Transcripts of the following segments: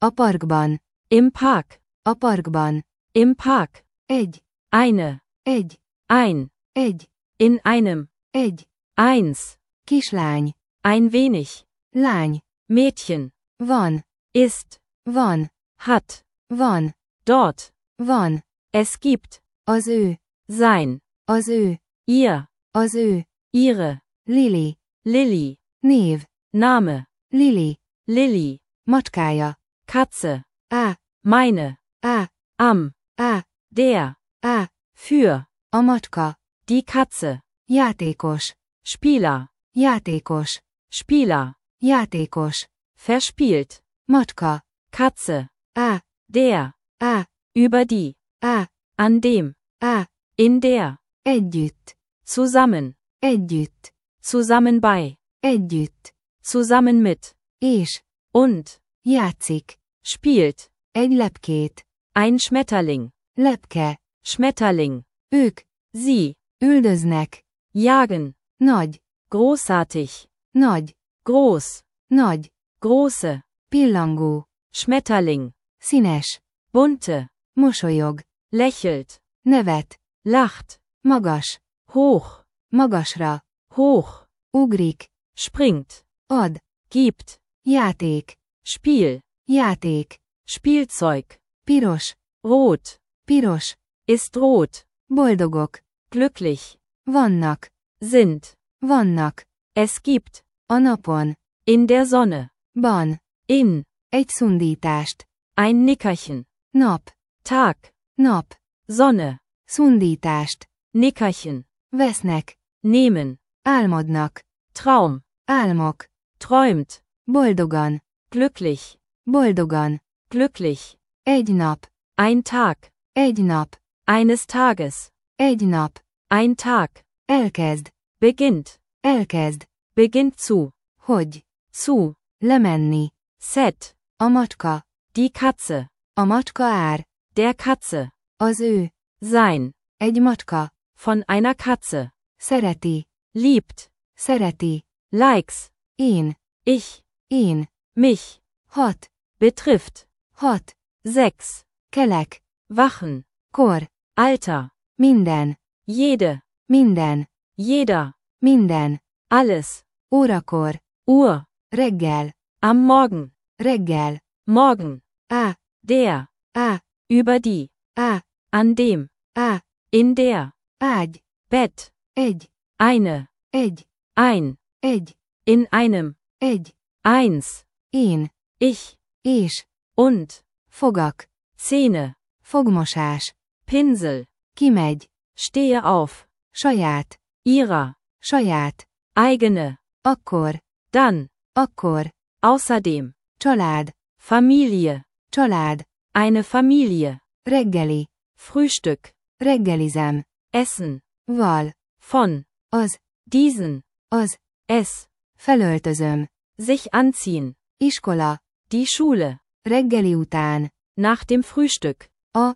A parkban. Im Park. A parkban. Im Park. Egy. Eine. Egy. Ein. Egy. In einem. Egy. Eins. Kislány. Ein wenig. Lány. Mädchen. Van. Ist. Van. Hat. Van. Dort. Van. Es gibt. Az ő. Sein. Az ő. Ihr. Az ő. Ihre. Lili. Lilly. Név. Name. Lili. Lilly. Macskája. Katze. Á. Meine. Á. Am. Á. Der. Á. Für. A macska. Die Katze. Játékos. Spieler. Játékos. Spieler. Játékos. Verspielt. Macska. Katze. Á. Der. Á. Über die. Á. An dem. Á. In der. Együtt. Zusammen. Együtt. Zusammen bei. Együtt. Zusammen mit. És. Und. Játszik. Spielt. Egy lepkét. Ein Schmetterling. Lepke. Schmetterling. Ők. Sie. Üldöznek. Jagen. Nagy. Großartig. Nagy. Groß. Nagy. Große. Pillangó. Schmetterling. Színes. Bunte. Mosolyog. Lächelt. Nevet. Lacht. Magas. Hoch. Magasra. Hoch. Ugrik. Springt. Ad. Gibt. Játék. Spiel. Játék. Spielzeug. Piros. Rot. Piros. Ist rot. Boldogok. Glücklich. Vannak. Sind. Vannak. Es gibt. A napon. In der Sonne. Ban. In. Egy szundítást. Ein Nickerchen. Nap. Tag. Nap. Sonne. Szundítást. Nickerchen. Vesznek. Nehmen. Álmodnak. Traum. Álmok. Träumt. Boldogan. Glücklich. Boldogan. Glücklich. Egy nap. Ein Tag. Egy nap. Eines Tages. Egy nap. Ein Tag. Elkezd. Beginnt. Elkezd. Beginnt zu. Hogy. Zu. Lemenni. Set. A macska. Die Katze. A macska ár. Der Katze. Az ő. Sein. Egy macska. Von einer Katze. Szereti. Liebt. Szereti. Likes. Én. Ich. Én. Mich. 6. Betrifft. 6. 6. Kelek. Wachen. Kor. Alter. Minden. Jede. Minden. Jeder. Minden. Alles. Órakor. Uhr. Reggel. Am Morgen. Reggel. Morgen. Á. Der. Á. Über die. Á. An dem. Á. In der. Ágy. Bett. Egy. Eine. Egy. Ein. Egy. In einem. Egy. Eins. Én. Ich. És. Und. Fogak. Zähne. Fogmosás. Pinsel. Kimegy. Stehe auf. Saját. Ihrer. Saját. Eigene. Akkor. Dann. Akkor. Außerdem. Család. Familie. Család. Eine Familie. Reggeli. Frühstück. Reggelizem. Essen. Val. Von. Az. Diesen. Az. Es. Felöltözöm. Sich anziehen. Iskola. Die Schule. Reggeli után. Nach dem Frühstück.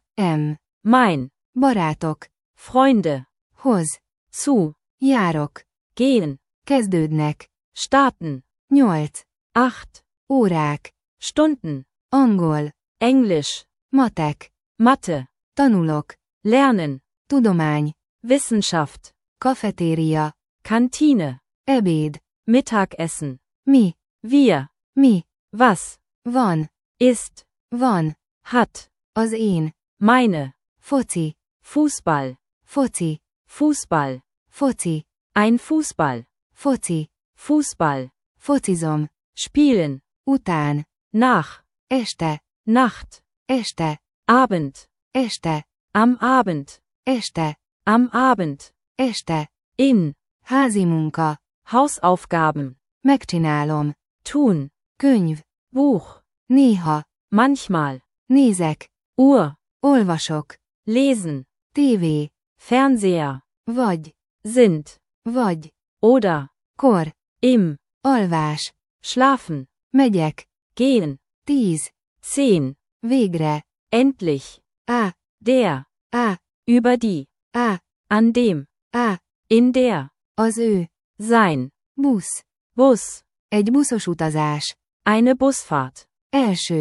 M. Mein. Barátok. Freunde. Hoz. Zu. Járok. Gehen. Kezdődnek. Starten. 8. 8. Órák. Stunden. Angol. Englisch. Matek. Mathe. Tanulok. Lernen. Tudomány. Wissenschaft. Kafetéria. Kantine. Ebéd. Mittagessen. Mi. Wir. Mi. Was. Van. Ist. Van. Hat. Az én. Meine. Foci. Fußball. Foci. Fußball. Foci. Ein Fußball. Foci. Fußball. Focizom. Spielen. Után. Nach. Este. Nacht. Este. Abend. Este. Am Abend. Este. Am Abend. Este. In. Házi munka. Hausaufgaben. Megcsinálom. Tun. Könyv. Buch. Néha. Manchmal. Nézek. Uhr. Olvasok. Lesen. Tévé. Fernseher. Vagy. Sind. Vagy. Oder. Kor. Im. Alvás. Schlafen. Megyek. Gehen. 10. 10. Végre. Endlich. Á. Der. Á. Über die. Á. An dem. Á. In der. Az ő. Sein. Busz. Bus. Egy buszos utazás. Eine Busfahrt. Első.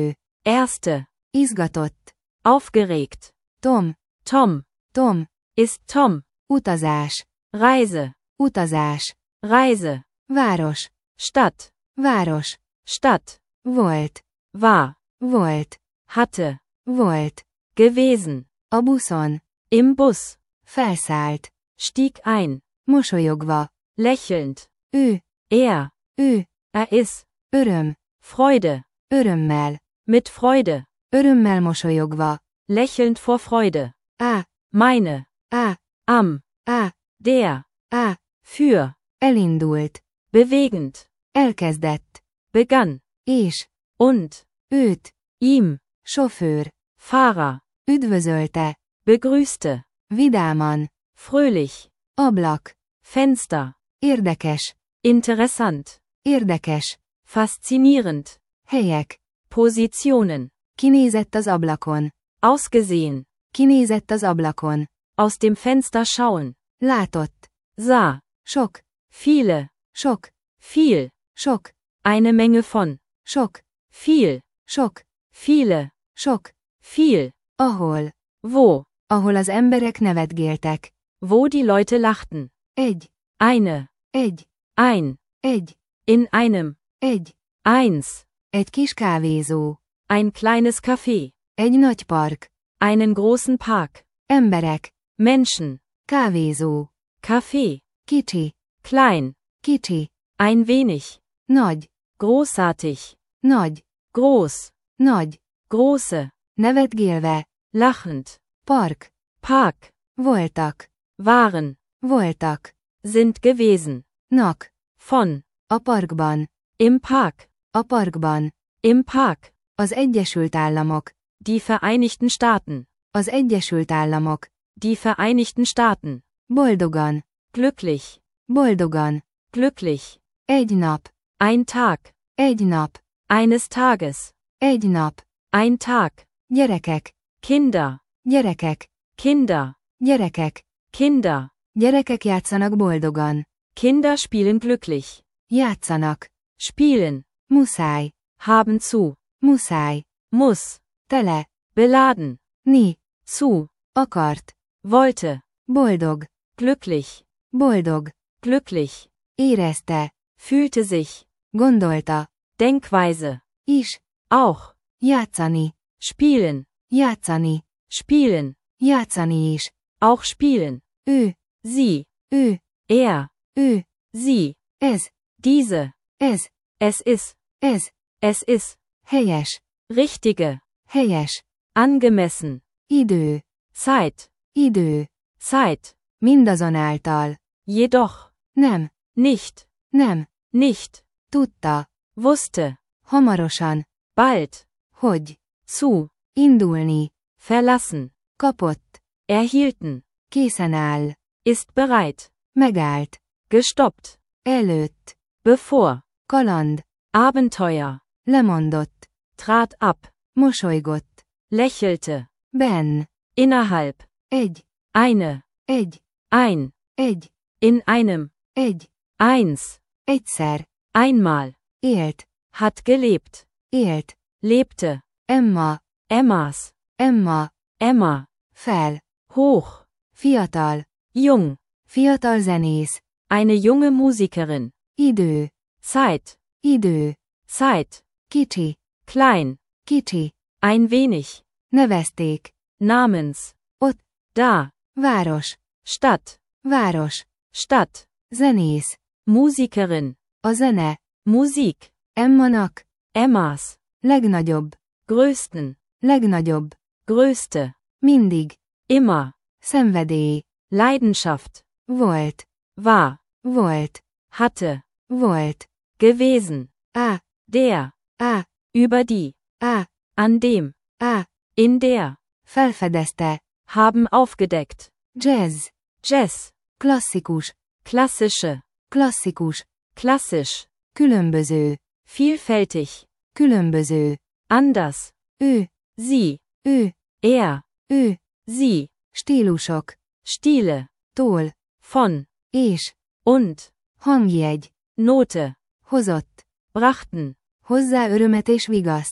Erste. Izgatott. Aufgeregt. Tom. Tom. Tom. Ist Tom. Utazás. Reise. Utazás. Reise. Város. Stadt. Város. Stadt. Volt. War. Volt. Hatte. Volt. Gewesen. A buszon. Im Bus. Felszállt. Stieg ein. Mosolyogva. Lächelnd. Ő. Er. Ő. Ist. Öröm. Freude. Örömmel. Mit Freude. Örömmel mosolyogva. Lächelnd vor Freude. Á. Meine. Á. Am. Á. Der. Á. Für. Elindult. Bewegend. Elkezdett. Begann. És. Und. Őt. Ihm. Sofőr. Fahrer. Üdvözölte. Begrüßte. Vidáman. Fröhlich. Ablak. Fenster. Érdekes. Interessant. Érdekes. Faszinierend. Helyek. Positionen. Kinézett az ablakon. Ausgesehen. Kinézett az ablakon. Aus dem Fenster schauen. Látott. Sah. Sok. Viele. Sok. Viel. Sok. Eine Menge von. Sok. Viel. Sok. Viele. Sok. Viel. Ahol. Wo. Ahol az emberek nevetgéltek. Wo die Leute lachten. Egy. Eine. Egy. Ein. Egy. In einem. Egy. Eins. Egy kis kávézó. Ein kleines Café. Egy nagy park. Einen großen Park. Emberek. Menschen. Kávézó. Café. Kicsi. Klein. Kicsi. Ein wenig. Nagy. Großartig. Nagy. Groß. Nagy. Große. Nevetgélve. Lachend. Park. Park. Voltak. Waren. Voltak. Sind gewesen. Nak. Von. A parkban. Im Park. A parkban. Im Park. Az Egyesült Államok. Die Vereinigten Staaten. Az Egyesült Államok. Die Vereinigten Staaten. Boldogan. Glücklich. Boldogan. Glücklich. Egy nap. Ein Tag. Egy nap. Eines Tages. Egy nap. Ein Tag. Gyerekek. Kinder. Gyerekek. Kinder. Gyerekek. Kinder. Gyerekek játszanak boldogan. Kinder spielen glücklich. Játszanak. Spielen. Muszáj. Haben zu. Muszáj. Muss. Tele. Beladen. Ni. Zu. Akart. Wollte. Boldog. Glücklich. Boldog. Glücklich. Érezte. Fühlte sich. Gondolta. Denkweise. Is. Auch. Játszani. Spielen. Játszani. Spielen. Játszani is. Auch spielen. Ő. Sie. Ő. Er. Ő. Sie. Ez. Diese. Ez. Es ist. Ez. Es ist. Helyes. Richtige. Helyes. Angemessen. Idő. Zeit. Idő. Zeit. Mindazonáltal. Jedoch. Nem. Nicht. Nem. Nicht. Tudta. Wusste. Hamarosan. Bald. Hogy. Zu. Indulni. Verlassen. Kapott. Erhielten. Készen áll. Ist bereit. Megállt. Gestoppt. Előtt. Bevor. Kaland. Abenteuer. Lemondott. Trat ab. Mosolygott. Lächelte. Ben. Innerhalb. Egy. Eine. Egy. Ein. Egy. In einem. Egy. Eins. Egyszer. Einmal. Élt. Hat gelebt. Élt. Lebte. Emma. Emmas. Emma. Emma. Fel. Hoch. Fiatal. Jung. Fiatal zenész. Eine junge Musikerin. Idő. Zeit. Idő. Zeit. Kicsi. Klein. Kicsi. Ein wenig. Nevezték. Namens. Ott. Da. Város. Stadt. Város. Stadt. Zenész. Musikerin. A zene. Musik. Emmanak. Emmas. Legnagyobb. Größten. Legnagyobb. Größte. Mindig. Immer. Szenvedély. Leidenschaft. Volt. War. Volt. Hatte. Volt. Gewesen. Á. Der. Á. Über die. Á. An dem. Á. In der. Felfedezte. Haben aufgedeckt. Jazz. Jazz. Klasszikus. Klassische. Klasszikus. Klassisch. Különböző. Vielfältig. Különböző. Anders. Ő. Sie. Ő. Er. Ő. Sie. Stílusok. Stile. Tól. Von. És. Und. Hangjegy. Note. Hozott. Brachten. Hozzá örömet és vigaszt.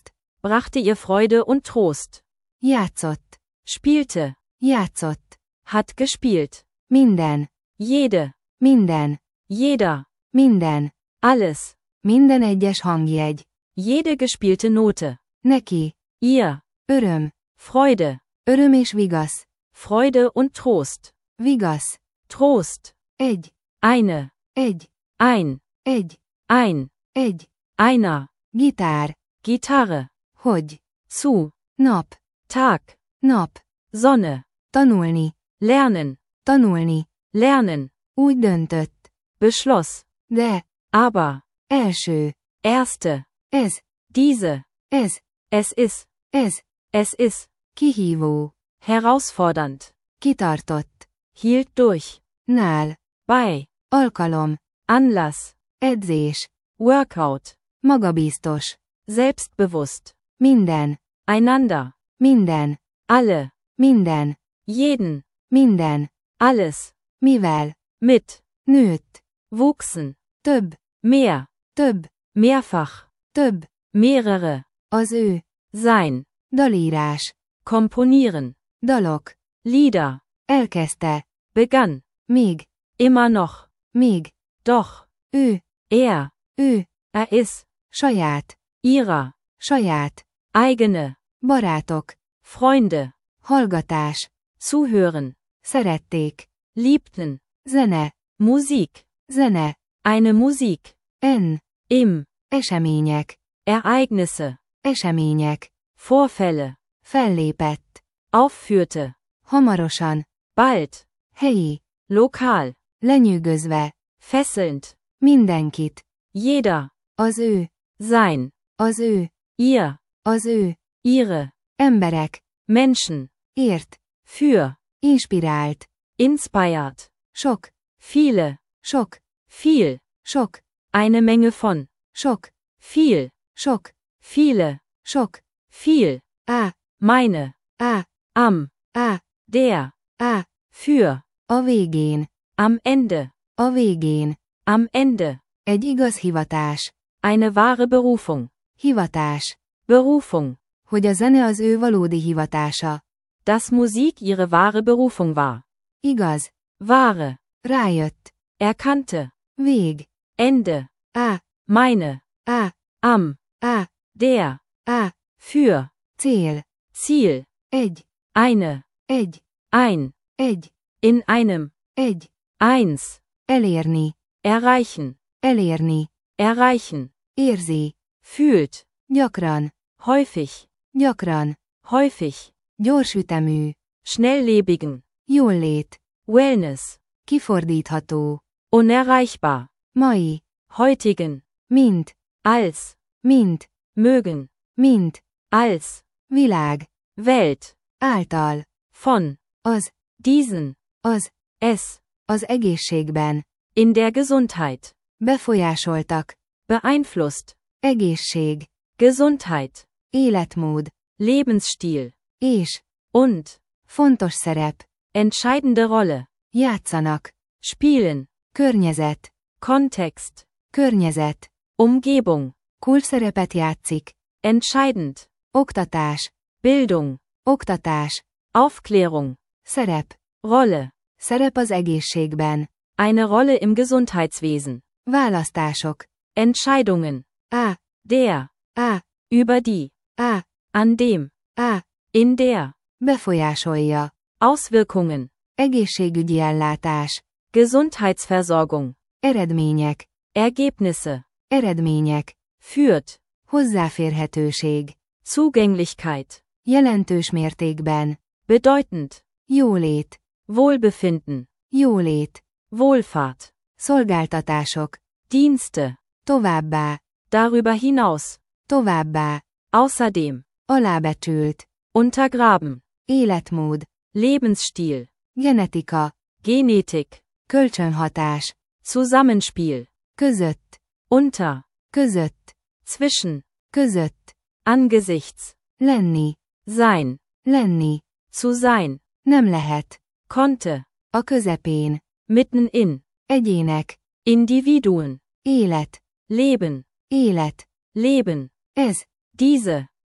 brachte ihr Freude und Trost. Játszott. Spielte. Játszott. Hat gespielt. Minden. Jede. Minden. Jeder. Minden. Alles. Minden egyes hangjegy. Jede gespielte Note. Neki. Ihr. Öröm. Freude. Öröm és vigasz. Freude und Trost. Vigasz. Trost. Egy. Eine. Egy. Ein. Egy. Ein. Egy. Einer. Gitár. Gitarre. Hogy. Zu. Nap. Tag. Nap. Sonne. Tanulni. Lernen. Tanulni. Lernen. Úgy döntött. Beschloss. De. Aber. Első. Erste. Ez. Diese. Ez. Es ist. Ez. Es ist. Kihívó. Herausfordernd. Kitartott. Hielt durch. Nál. Bei. Alkalom. Anlass. Edzés. Workout. Magabiztos. Selbstbewusst. Minden. Einander. Minden. Alle. Minden. Jeden. Minden. Alles. Mivel. Mit. Nőtt. Wuchsen. Több. Mehr. Több. Mehrfach. Több. Mehrere. Az ő. Sein. Dalírás. Komponieren. Dalok. Lieder. Elkezdte. Begann. Még. Immer noch. Még. Doch. Ő. Er. Ő. Ist. Saját. Ihrer. Saját. Eigene. Barátok. Freunde. Hallgatás. Zuhören. Szerették. Liebten. Zene. Musik. Zene. Eine Musik. En. Im. Események. Ereignisse. Események. Vorfälle. Fellépett. Aufführte. Hamarosan. Bald. Helyi. Lokal. Lenyűgözve. Fesselnd. Mindenkit. Jeder. Az ő. Sein. Az ő. Ihr. Az ő. Ihre. Emberek. Menschen. Ért. Für. Inspirált. Inspired. Sok. Viele. Sok. Viel. Sok. Eine Menge von. Sok. Viel. Sok. Viele. Sok. Viel. Á. Meine. Á. Am. Á. Der. Á. Für. A végén. Am Ende. A végén. Am Ende. Egy igaz hivatás. Eine wahre Berufung. Hivatás. Berufung. Hogy a zene az ő valódi hivatása. Dass Musik ihre wahre Berufung war. Igaz. Wahre. Rájött. Erkannte. Vég. Ende. Á. Meine. Á. Am. Á. Der. Á. Für. Cél. Ziel. Egy. Eine. Egy. Ein. Egy. In einem. Egy. Eins. Elérni. Erreichen. Elérni. Erreichen. Érzi. Fühlt. Gyakran. Häufig. Gyakran. Häufig. Gyorsütemű. Schnelllebigen. Jólét. Wellness. Kifordítható. Unerreichbar. Mai. Heutigen. Mint. Als. Mint. Mögen. Mint. Als. Világ. Welt. Által. Von. Az. Diesen. Az. Es. Az egészségben. In der Gesundheit. Befolyásoltak. Beeinflusst. Egészség. Gesundheit. Életmód. Lebensstil. És. Und. Fontos szerep. Entscheidende Rolle. Játszanak. Spielen. Környezet. Kontext. Környezet. Umgebung. Kulcsszerepet játszik. Entscheidend. Oktatás. Bildung. Oktatás. Aufklärung. Szerep. Rolle. Szerep az egészségben. Eine Rolle im Gesundheitswesen. Választások. Entscheidungen. Á. Der. Á. Über die. Á. An dem. Á. In der. Befolyásolja. Auswirkungen. Egészségügyi ellátás. Gesundheitsversorgung. Eredmények. Ergebnisse. Eredmények. Führt. Hozzáférhetőség. Zugänglichkeit. Jelentős mértékben. Bedeutend. Jólét. Wohlbefinden. Jólét. Wohlfahrt. Szolgáltatások. Dienste. Továbbá. Darüber hinaus. Továbbá. Außerdem. Alábecsült. Untergraben. Életmód. Lebensstil. Genetika. Genetik. Kölcsönhatás. Zusammenspiel. Között. Unter. Között. Zwischen. Között. Angesichts. Lenni. Sein. Lenni. Zu sein. Nem lehet. Konnte. A közepén. Mitten in. Egyének. Individuen. Élet. Leben. Élet. Leben. Ez. Diese.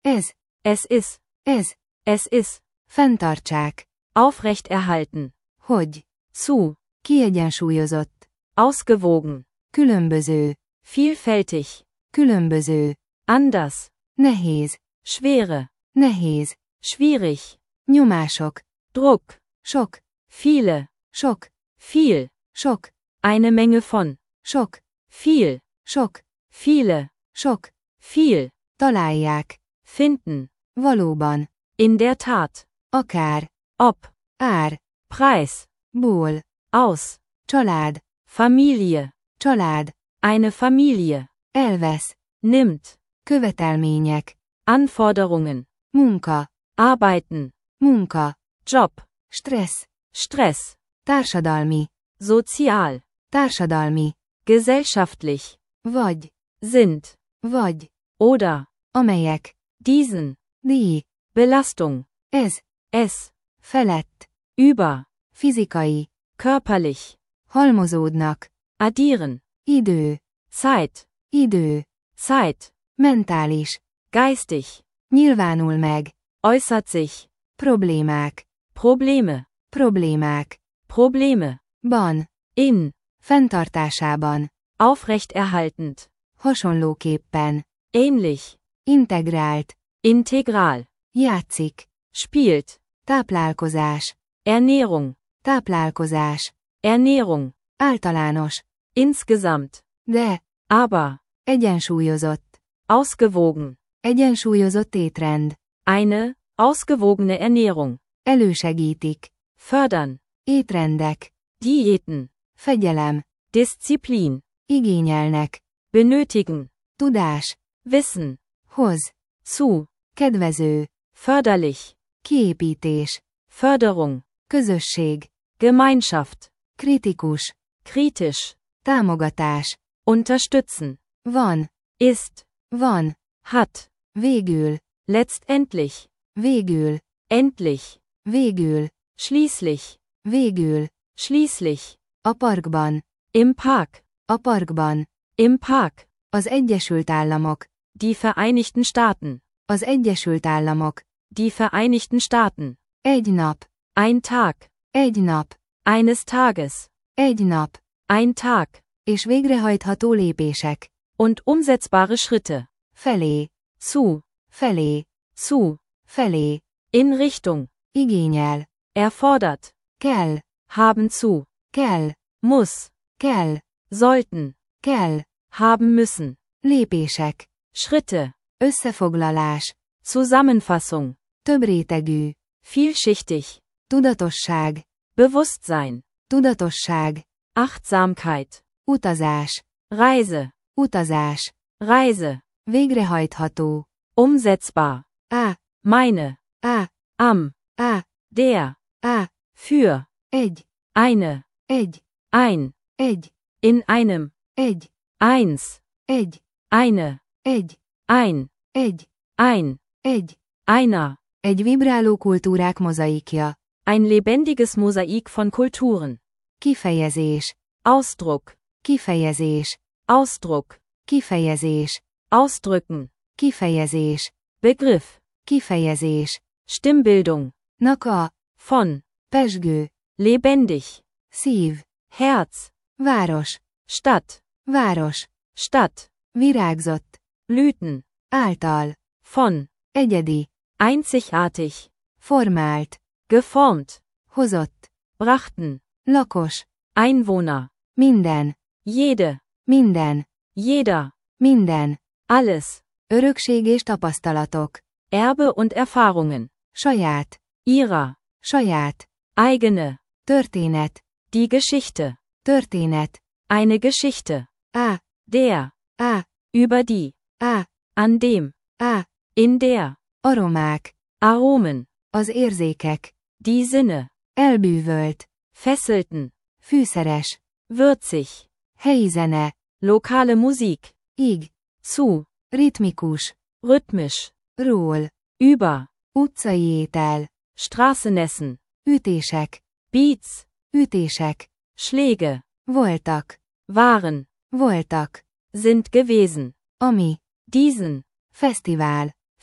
Ez. Es ist. Ez. Es ist. Fenntartsák. Aufrechterhalten. Hogy. Zu. Kiegyensúlyozott. Ausgewogen. Különböző. Vielfältig. Különböző. Anders. Nehéz. Schwere. Nehéz. Schwierig. Nyomások. Druck. Sok. Viele. Sok. Viel. Sok. Eine Menge von. Sok. Viel. Sok. Viele. Sok. Viel. Találják. Finden. Valóban. In der Tat. Akár. Ob. Ár. Preis. Ból. Aus. Család. Familie. Család. Eine Familie. Elvesz. Nimmt. Követelmények. Anforderungen. Munka. Arbeiten. Munka. Job. Stressz. Stress. Társadalmi. Sozial. Társadalmi. Gesellschaftlich. Vagy. Sind. Vagy. Oder. Amelyek. Diesen. Díj. Belastung. Ez. Es. Felett. Über. Fizikai. Körperlich. Halmozódnak. Addieren. Idő. Zeit. Idő. Zeit. Mentális. Geistig. Nyilvánul meg. Äußert sich. Problémák. Probleme. Problémák. Probleme. Ban. In. Fenntartásában. Aufrechterhaltend. Hasonlóképpen. Ähnlich. Integrált. Integral. Játszik. Spielt. Táplálkozás. Ernährung. Táplálkozás. Ernährung. Általános. Insgesamt. De. Aber. Egyensúlyozott. Ausgewogen. Egyensúlyozott étrend. Eine. Ausgewogene Ernährung. Elősegítik. Fördern. Étrendek. Diäten. Fegyelem. Disziplin. Igényelnek. Benötigen. Tudás. Wissen. Hoz. Zu. Kedvező. Förderlich. Kiépítés. Förderung. Közösség. Gemeinschaft. Kritikus. Kritisch. Támogatás. Unterstützen. Van. Ist. Van. Hat. Végül. Letztendlich. Végül. Endlich. Végül. Schließlich. Végül. Schließlich. A parkban. Im Park. A parkban. Im Park. Az Egyesült Államok. Die Vereinigten Staaten. Az Egyesült Államok. Die Vereinigten Staaten. Egy nap. Ein Tag. Egy nap. Eines Tages. Egy nap. Ein Tag. És végrehajtható lépések. Und umsetzbare Schritte. Felé. Zu. Felé. Zu. Felé. In Richtung. Igényel. Erfordert. Kell. Haben zu. Kell. Muss. Kell. Sollten. Kell. Haben müssen. Lépések. Schritte. Összefoglalás. Zusammenfassung. Többrétegű. Vielschichtig. Tudatosság. Bewusstsein. Tudatosság. Achtsamkeit. Utazás. Reise. Utazás. Reise. Végrehajtható. Umsetzbar. A. Meine. A. Am. A. Der. A. Für. Egy. Eine. Egy. Ein. Egy. In einem. Egy. Eins. Egy. Eine. Egy. Ein. Egy. Ein. Egy. Einer. Egy vibráló kultúrák mozaikja. Ein lebendiges Mosaik von Kulturen. Kifejezés. Ausdruck. Kifejezés. Ausdruck. Kifejezés. Ausdrücken. Kifejezés. Begriff. Kifejezés. Stimmbildung. Naka. Von. Pezsgő. Lebendig. Szív. Herz. Város. Stadt. Város. Stadt. Virágzott. Blüten. Által. Von. Egyedi. Einzigartig. Formált. Geformt. Hozott. Brachten. Lakos. Einwohner. Minden. Jede. Minden. Jeder. Minden. Alles. Örökség és tapasztalatok. Erbe und Erfahrungen. Saját. Ihrer. Saját. Eigene. Történet. Die Geschichte. Történet. Eine Geschichte. A. Der. A. Über die. A. An dem. A. In der. Aromák. Aromen. Az érzékek. Die Sinne. Elbűvölt. Fesselten. Fűszeres. Würzig. Helyi zene. Lokale Musik. Ig. Zu. Ritmikus. Rhythmisch. Ról. Über. Utcai étel. Straßenessen. Ütések. Beats. Ütések. Schläge. Voltak. Waren. Voltak. Sind gewesen. Ami. Diesen. Fesztivál.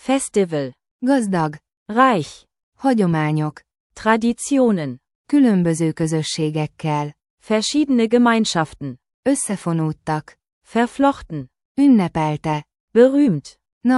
Festival. Gazdag. Reich. Hagyományok. Traditionen. Különböző közösségekkel. Verschiedene Gemeinschaften. Összefonódtak. Verflochten. Ünnepelte. Berühmt.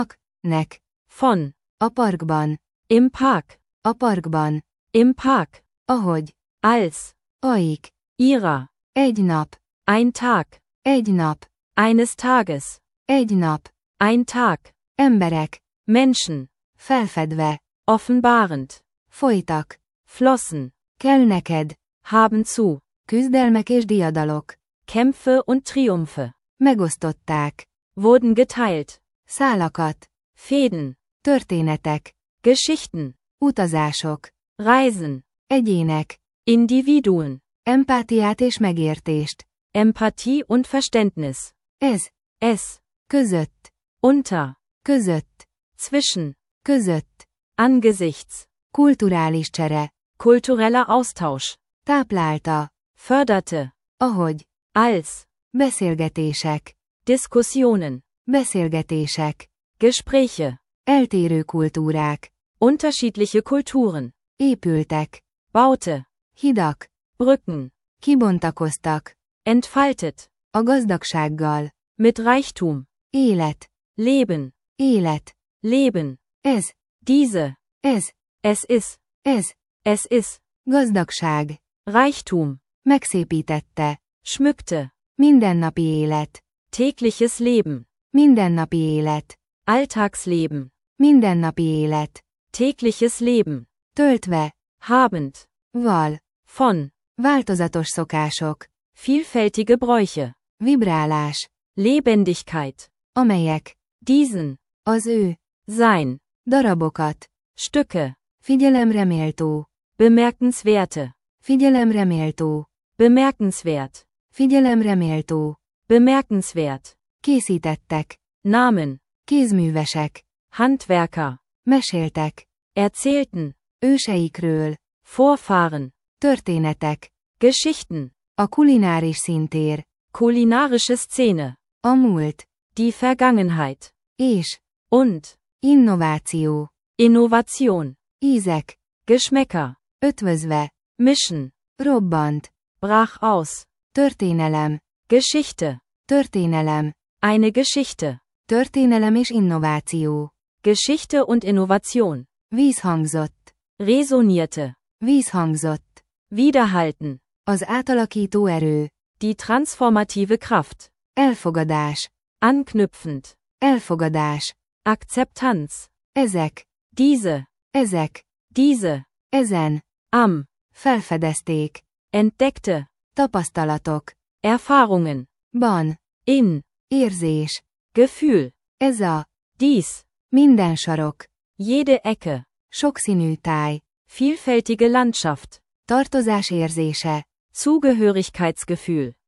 Nek. Von. A parkban. Im Park. A parkban. Im Park. Ahogy. Als. Aik. Ihrer. Egy nap. Ein Tag. Egy nap. Eines Tages. Egy nap. Ein Tag. Emberek. Menschen. Felfedve. Offenbarend. Folytak. Flossen. Kell neked. Haben zu. Küzdelmek és diadalok. Kämpfe und Triumphe. Megosztották. Wurden geteilt. Szálakat. Fäden. Történetek. Geschichten. Utazások. Reisen. Egyének. Individuen. Empátiát és megértést. Empathie und Verständnis. Ez. Es. Között. Unter. Között. Zwischen. Között. Angesichts. Kulturális csere. Kultureller Austausch. Táplálta. Förderte. Ahogy. Als. Beszélgetések. Diskussionen. Beszélgetések. Gespräche. Eltérő kultúrák. Unterschiedliche Kulturen. Épültek. Baute. Hidak. Brücken. Kibontakoztak. Entfaltet. A gazdagsággal. Mit Reichtum. Élet. Leben. Élet. Leben. Ez. Diese. Ez. Es ist. Ez. Es ist. Gazdagság. Reichtum. Megszépítette. Schmückte. Mindennapi élet. Tägliches Leben. Mindennapi élet. Alltagsleben. Mindennapi élet. Tägliches Leben. Töltve. Habend. Val. Von. Változatos szokások. Vielfältige Bräuche. Vibrálás. Lebendigkeit. Amelyek. Diesen. Az ő. Sein. Darabokat. Stücke. Figyelemre méltó. Bemerkenswerte. Figyelemre méltó. Bemerkenswert. Figyelemre méltó. Bemerkenswert. Készítettek. Namen. Kézművesek. Handwerker. Meséltek. Erzählten. Őseikről. Vorfahren. Történetek. Geschichten. A kulináris szintér. Kulinarische Szene. A múlt. Die Vergangenheit. És. Und. Innováció. Innovation. Ízek. Geschmäcker. Ötvözve. Mischen. Robbant. Brach aus. Történelem. Geschichte. Történelem. Eine Geschichte. Történelem és innováció. Geschichte und Innovation. Vízhangzott. Resonierte. Vízhangzott. Widerhalten. Az átalakító erő. Die transformative Kraft. Elfogadás. Anknüpfend. Elfogadás. Akzeptanz. Ezek. Diese. Ezek. Diese. Ezen. Am. Felfedezték. Entdeckte. Tapasztalatok. Erfahrungen. Ban. In. Érzés. Gefühl. Ez a. Dies. Minden sarok. Jede Ecke. Sokszínű táj. Vielfältige Landschaft. Tartozás érzése. Zugehörigkeitsgefühl.